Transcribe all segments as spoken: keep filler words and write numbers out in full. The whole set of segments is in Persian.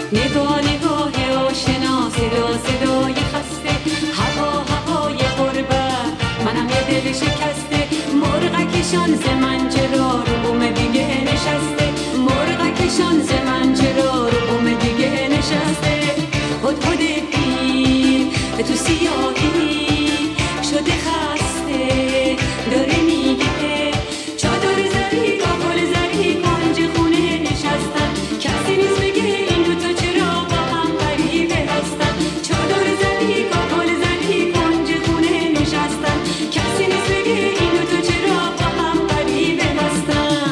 نگاه نگاه آشنا، صدا صدای خسته، هوا هوای غربت، منم یه دل شکسته. مرغکشان ز من چرا رو بوم دیگه نشسته، مرغکشان ز من چرا رو بوم دیگه نشسته. هدهد پیر تو سیاهی شده خسته، داره میگه چادر زری با گل زری کنج خونه نشستن. کسی نیست بگه این دوتا چرا با هم غریبه هستن. چادر زری با گل زری کنج خونه نشستن. کسی نیست بگه این دوتا چرا با هم غریبه هستن.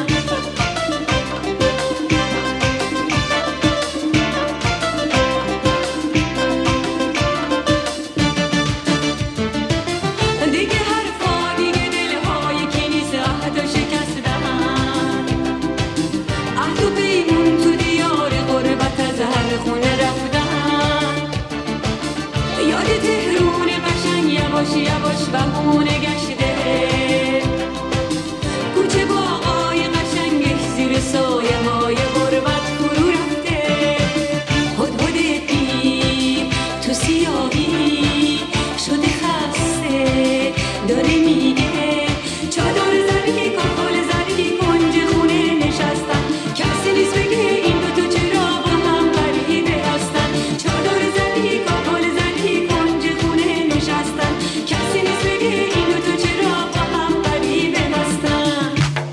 دیگه حرفا دیگه دلهای کی نیست عهدا شکستن. عهد و پیمون تو دیار غربت از هر خونه رفتن. یاد تهرون قشنگ یواش یواش بهونه گشته، کوچه باغای قشنگش زیر سایه های غربت فرو رفته. هدهد پیر تو سیاهی شده خسته، داره میگه چادر زری کاکل زری کنج خونه نشستن. کسی نیست بگه این دوتا چرا با هم غریبه هستن. چادر زری کاکل زری کنج خونه نشستن. کسی نیست بگه این دوتا چرا با هم غریبه هستن.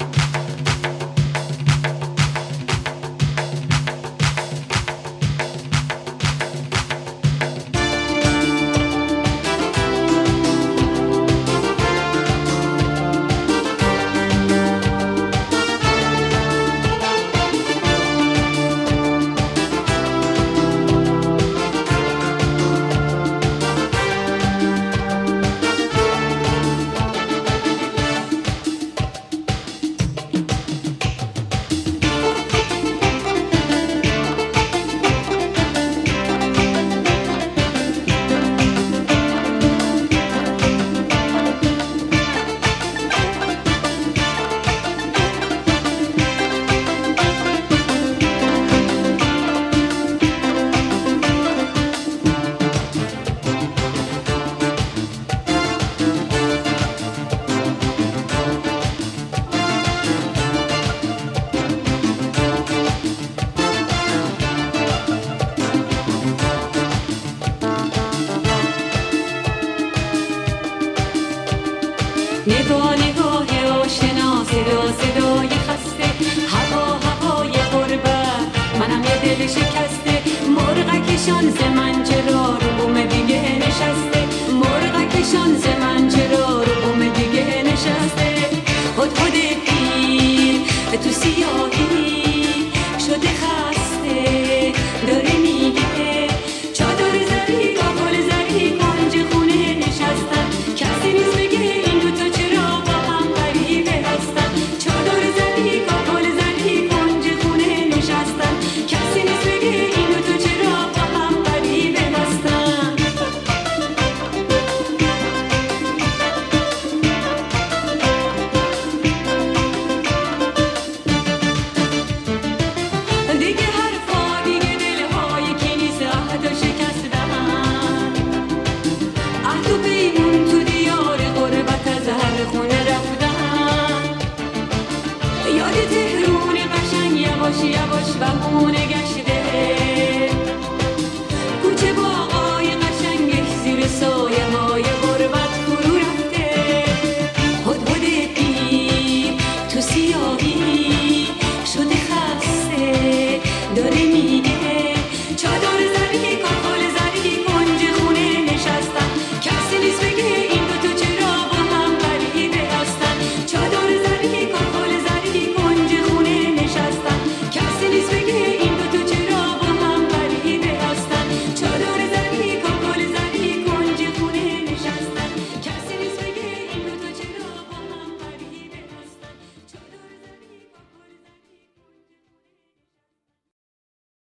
نگاه نگاه آشنا، صدا صدای خسته، هوا هوای غربت، منم یه دل شکسته. مرغکشان ز من چرا رو بوم دیگه نشسته، مرغکشان ز من چرا رو بوم دیگه نشسته. هدهد پیر تو سیاهی شده خسته، داره میگه چادر زری با گل زری کنج خونه نشستن. کسی نیست بگه این دوتا چرا با هم غریبه هستن. چادر زری با گل زری کنج خونه نشستن. کسی نیست بگه این دوتا چرا با هم غریبه هستن. دیگه حرفا دیگه دلهای کی نیست عهدا شکستن. عهد و پیمون تو دیار غربت از هر خونه رفتن. یاد تهرون قشنگ یواش یواش بهونه گشته،